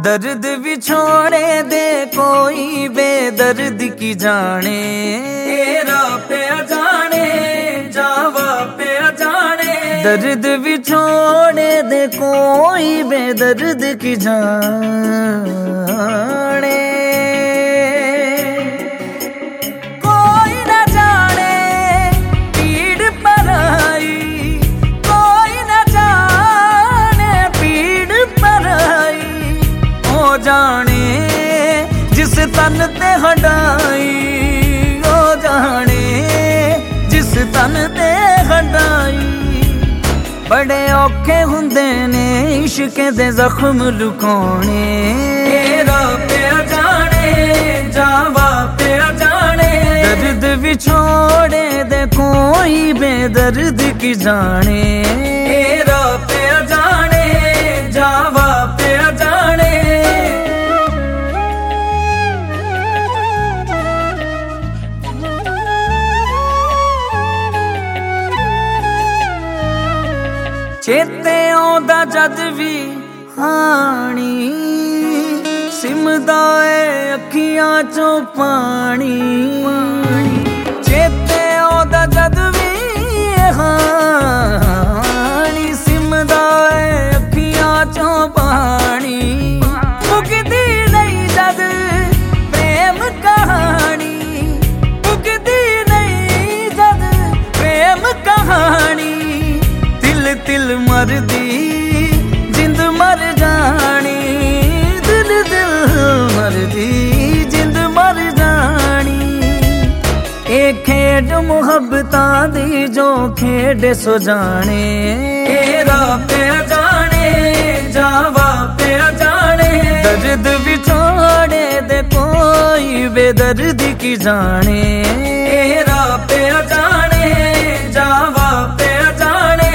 दर्द भी छोड़े दे कोई बेदर्द की जाने, तेरा पे जाने जावा पे जाने। दर्द भी छोड़े दे कोई बेदर्द की जाने। कोई न जाने पीड़ पराई, कोई न जाने पीड़ पराई। ओ जाने जिस तन ते हटाई, ओ जाने जिस तन ते हटाई। बड़े औखे हुंदे ने इश्क दे जख्म लुकाने, तेरा पे जाने जावा पे जाने। दर्द भी छोड़े दे कोई बेदर्द की जाने, तेरा पे जाने जावा पे जाने। चेते आउंदा जद भी हानी, सिमदा ए अखियां चों पानी। चेते आउंदा जद भी हानी, सिमदा ए अखियां चों पानी। मुकदी नहीं जद प्रेम कहानी, मुकदी नहीं जद प्रेम कहानी। दिल मरदी जिंद मर जानी, दिल मरदी जिंद मर जानी। एक खेड मुहब्बतां दी जो खेड सो जाने, तेरा पे जाने जावा पे जाने। दर्द भी छोड़े दे कोई बेदर्द की जाने, तेरा पे जाने जावा पे जाने।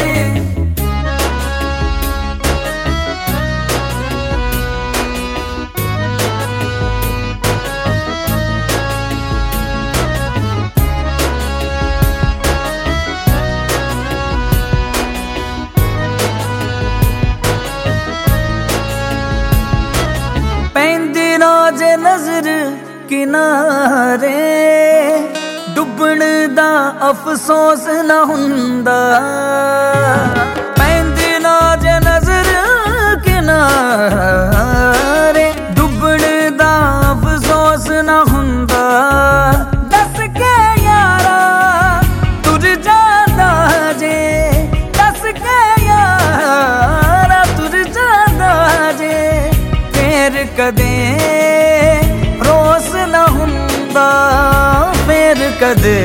जे नजर किनारे डुबण दा अफसोस न हुंदा। पैंदी ना जे नजर किनारे डुबण दा अफसोस न हुंदा। दस के यारा तुर जांदा जे, दस के यारा तुर जांदा जे। फेर कदे फिर कदे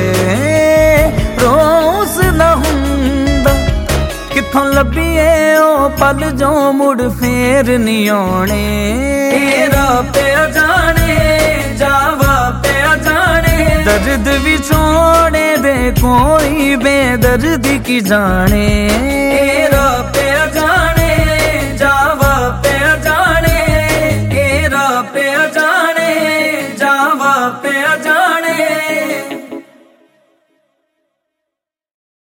रोस न हुंदा। किथों लभीए ओ पल जो मुड़ फेर नहीं आने, तेरा पे जाने जावा पे जाने। दर्द भी छोड़े दे कोई बेदर्द की जाने, तेरा